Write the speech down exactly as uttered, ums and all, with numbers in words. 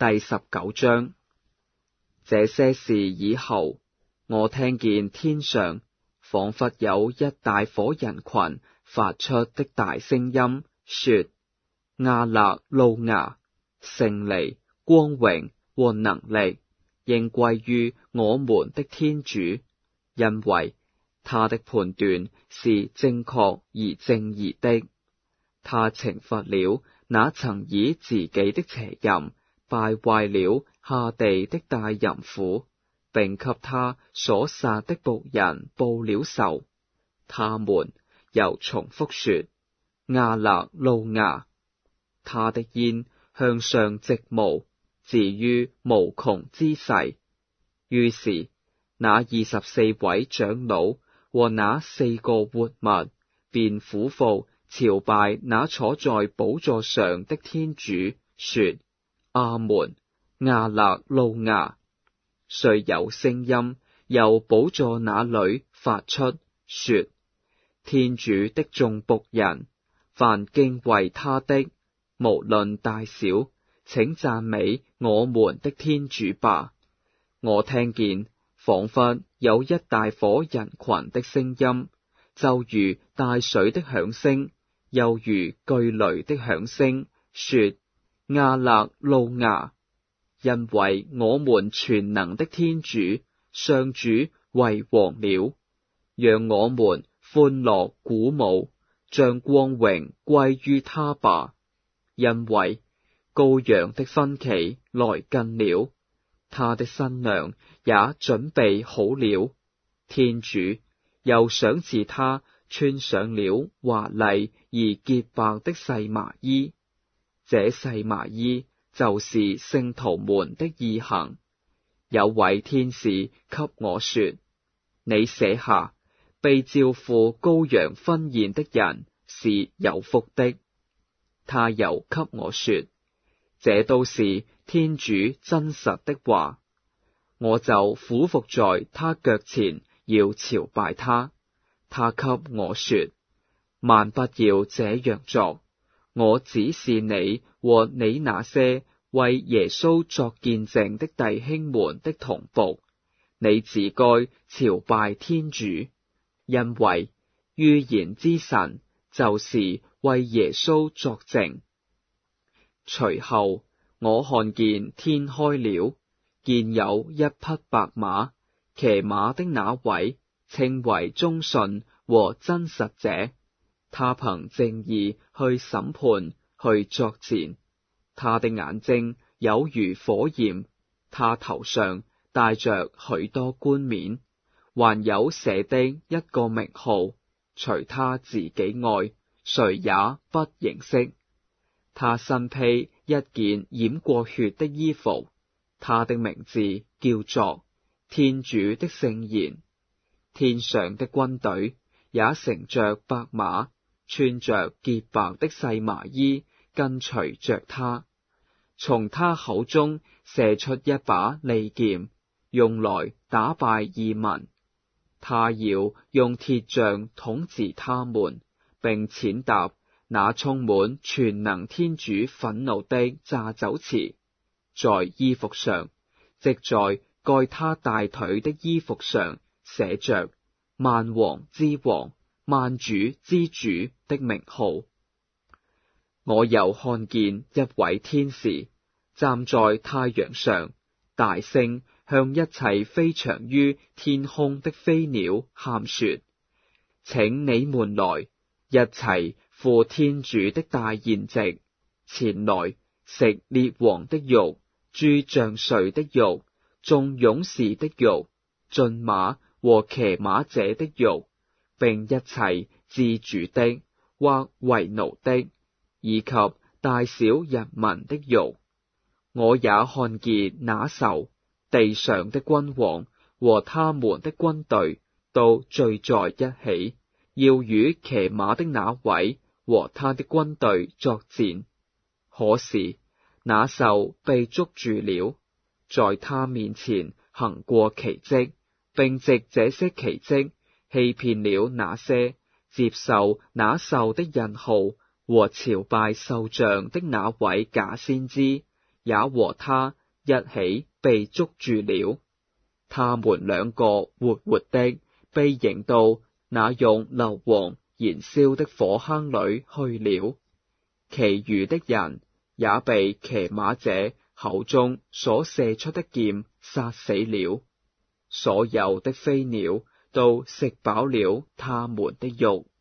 第十九章。這些事以後，我聽見天上仿佛有一大夥人群發出的大聲音，說：亞肋路亞，勝利、光榮和能力應歸於我們的天主，因為他的判斷是正確而正義的。他懲罰了那曾以自己的邪淫敗壞了下地的大淫婦，並給他所殺的僕人報了仇。他們又重複說：亞肋路亞。他的煙向上直冒，至於無窮之世。於是那二十四位長老和那四個活物便俯伏朝拜那坐在寶座上的天主，說：阿門，亞肋路亞。遂有聲音由寶座那裏發出，說：天主的眾僕人，凡敬畏他的，無論大小，請讚美我們的天主吧。我聽見仿佛有一大夥人群的聲音，就如大水的響聲，又如巨雷的響聲，說：亞肋路亞，因為我們全能的天主上主為王了，讓我們歡樂鼓舞，將光榮歸於他吧。因為羔羊的婚期來近了，他的新娘也準備好了。天主又賞賜他穿上了華麗而潔白的細麻衣，這細麻衣就是聖徒們的義行。有位天使給我說：你寫下，被召赴羔羊婚宴的人是有福的。他又給我說：這都是天主真實的話。我就俯伏在他腳前，要朝拜他。他給我說：萬不要這樣做，我指示你和你那些為耶穌作見證的弟兄們的同僕，你只該朝拜天主，因為預言之神就是為耶穌作證。隨後我看見天開了，見有一匹白馬，騎馬的那位稱為忠信和真實者，他憑正義去審判，去作戰。他的眼睛有如火焰，他頭上戴着許多冠冕，還有寫的一個名號，除他自己外，誰也不認識。他身披一件染過血的衣服，他的名字叫做天主的聖言。天上的軍隊也乘着白馬，穿着潔白的細麻衣，跟隨着他。從他口中射出一把利劍，用來打敗異民。他要用鐵杖統治他們，並踐踏那充滿全能天主憤怒的榨酒池。在衣服上，即在蓋他大腿的衣服上，寫着萬王之王、萬主之主的名號。我又看見一位天使站在太陽上，大聲向一切飛翔於天空的飛鳥喊說：請你們來，一齊赴天主的大筵席，前來食列王的肉、諸將帥的肉、眾勇士的肉、駿馬和騎馬者的肉，並一切自主的或為奴的，以及大小人民的肉。我也看見那時地上的君王和他們的軍隊都聚在一起，要與騎馬的那位和他的軍隊作戰。可是那獸被捉住了，在他面前行過奇蹟，並藉這些奇蹟欺騙了那些接受那獸的印號和朝拜獸像的那位假先知， 也和他一起被捉住了。他們兩個活活的被扔到那用硫磺燃燒的火坑裏去了，其餘的人也被騎馬者口中所射出的箭殺死了。所有的飛鳥都食飽了他們的肉。